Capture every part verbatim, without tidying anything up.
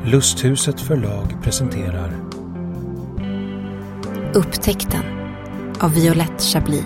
Lusthuset förlag presenterar Upptäckten av Violette Chablis.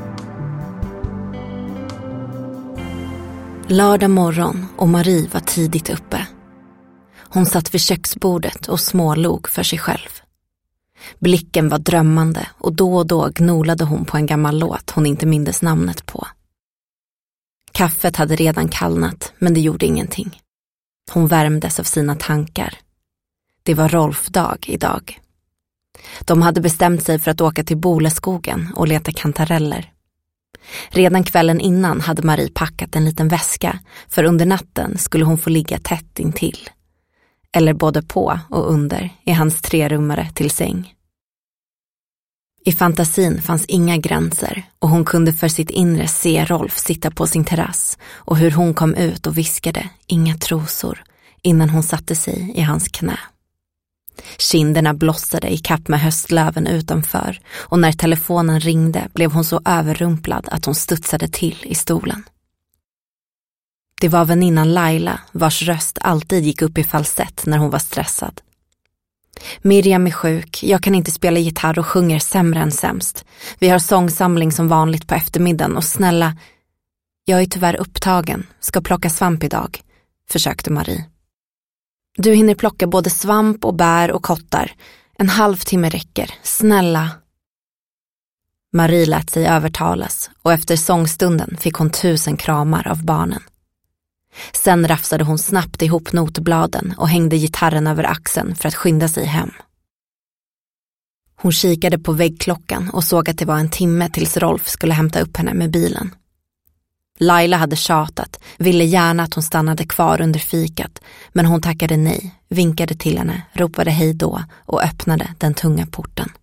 Lördag morgon och Marie var tidigt uppe. Hon satt vid köksbordet och smålog för sig själv. Blicken var drömmande och då och då gnolade hon på en gammal låt hon inte mindes namnet på. Kaffet hade redan kallnat, men det gjorde ingenting. Hon värmdes av sina tankar. Det var Rolf-dag idag. De hade bestämt sig för att åka till Boleskogen och leta kantareller. Redan kvällen innan hade Marie packat en liten väska, för under natten skulle hon få ligga tätt intill. Eller både på och under i hans trerummare till säng. I fantasin fanns inga gränser och hon kunde för sitt inre se Rolf sitta på sin terrass och hur hon kom ut och viskade inga trosor innan hon satte sig i hans knä. Kinderna blossade i kapp med höstlöven utanför och när telefonen ringde blev hon så överrumplad att hon studsade till i stolen. Det var väninnan Laila vars röst alltid gick upp i falsett när hon var stressad. Miriam är sjuk, jag kan inte spela gitarr och sjunger sämre än sämst. Vi har sångsamling som vanligt på eftermiddagen och snälla, jag är tyvärr upptagen, ska plocka svamp idag, försökte Marie. Du hinner plocka både svamp och bär och kottar. En halvtimme räcker, snälla. Marie lät sig övertalas och efter sångstunden fick hon tusen kramar av barnen. Sen rafsade hon snabbt ihop notbladen och hängde gitarren över axeln för att skynda sig hem. Hon kikade på väggklockan och såg att det var en timme tills Rolf skulle hämta upp henne med bilen. Laila hade tjatat, ville gärna att hon stannade kvar under fikat, men hon tackade nej, vinkade till henne, ropade hej då och öppnade den tunga porten.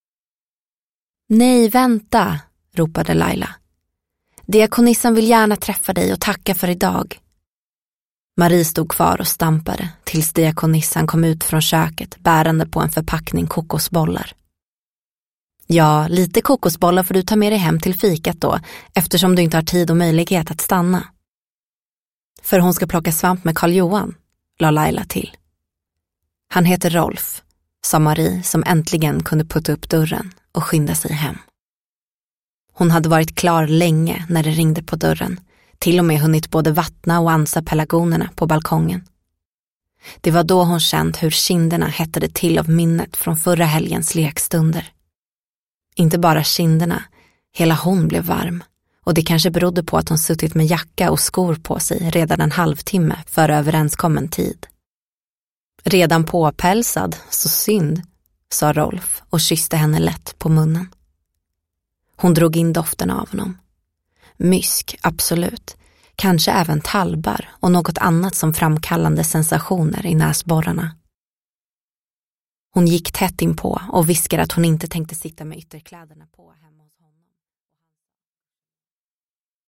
Nej, vänta, ropade Laila. Diakonissan vill gärna träffa dig och tacka för idag. Marie stod kvar och stampade tills diakonissan kom ut från köket bärande på en förpackning kokosbollar. Ja, lite kokosbollar får du ta med dig hem till fikat då, eftersom du inte har tid och möjlighet att stanna. För hon ska plocka svamp med Karl Johan, la Laila till. Han heter Rolf, sa Marie som äntligen kunde putta upp dörren och skynda sig hem. Hon hade varit klar länge när det ringde på dörren, till och med hunnit både vattna och ansa pelargonerna på balkongen. Det var då hon känt hur kinderna hettade till av minnet från förra helgens lekstunder. Inte bara kinderna, hela hon blev varm. Och det kanske berodde på att hon suttit med jacka och skor på sig redan en halvtimme före överenskommen tid. Redan påpälsad, så synd, sa Rolf och kysste henne lätt på munnen. Hon drog in doften av honom. Mysk, absolut. Kanske även talbar och något annat som framkallande sensationer i näsborrarna. Hon gick tätt in på och viskade att hon inte tänkte sitta med ytterkläderna på hemma hos honom.